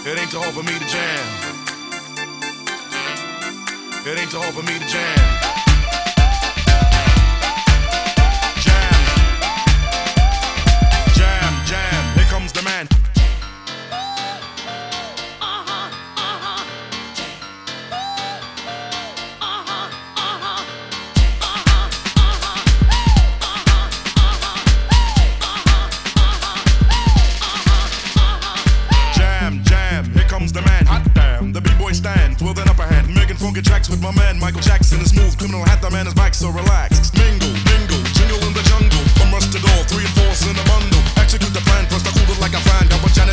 It ain't too hard for me to jam. It ain't too hard for me to jam. Jam. Jam, jam. Here comes the man. The man, hot damn, the b-boy stands with an upper hand, making funky tracks with my man Michael Jackson. The smooth criminal hat, the man is back, so relax. Mingle, mingle, jingle in the jungle, from rush to door, 3 and 4's in a bundle. Execute the plan, first I hold it like a fan, got what